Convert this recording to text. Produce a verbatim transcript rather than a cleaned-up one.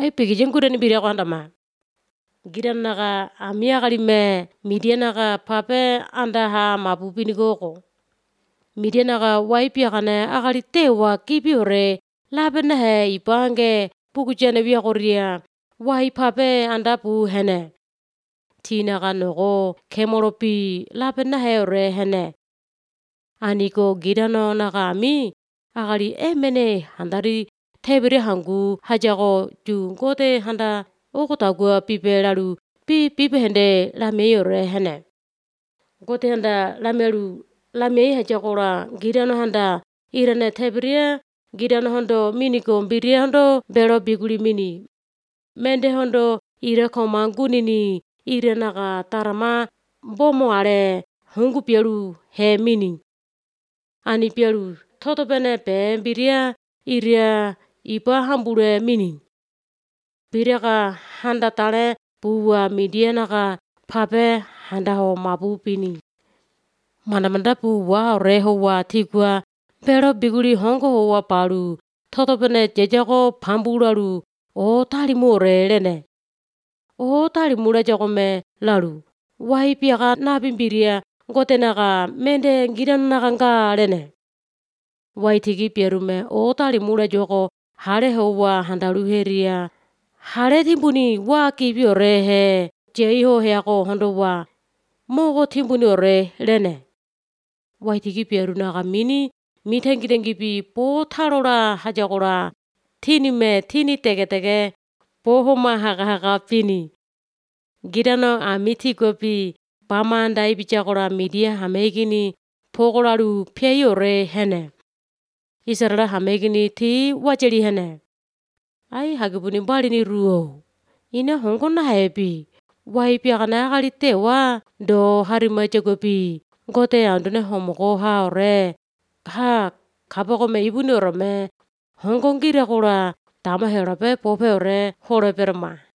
Hai pikijen kudani biria kwandama. Gidan naga amia kalime media naga pape anda ha mapupini koko. Media naga waipia kane akali tewa kipi ore labena he ipange puku jene via korea wai pape anda pu hene. Tina ka nogo kemoropi labena he ore hene. Aniko gidano naga ami akali emene handari tebiri hangu hajako ju ngote handa oko tagua pipe lalu pi pipe hende lame ore hene. Ngote handa lamelu lame hajakora gidano handa irene tebiria gidano hondo miniko biria hondo belo biguli mini. Mende hondo ire komangunini ire naga tarama bomo are hungu pialu he mini. Ani pialu toto pene pe biria iria ipa hambure mini. Biria ka handa tale puwa media naga pape handa ho mapupini. Manda manda puwa ore hoa tigua belo biguli hongo hoa palu toto pene jejako pambulalu o talimu ore lene. O talimu la jakome lalu waipia ka nabimbiria ngote naga mende gidano naga nga lene. Waitiki pierume o talimu la joko hale hoa handalu heria. Hale timbuni wa kipi ore he jeiho heako hondo wa mogo timbuni ore lene. Waitiki pieru naga mini mitengi tengipi po talora hajakora tini me tini tege tege pohoma haka haka pini. Gidano amiti gopi pamanda ibijakora media hamegini pokolalu piei ore hene. Isarala hamegini ti wajeli hene. Ai hagibuni bali ni ruo. Ine hongkona hebi. Waipia kana akali tewa do harima jagopi. Ngote andune homoko ha ore. Ha kapoko me ibuni ore me. Hongkong gira kora tama herape pope ore hore perma.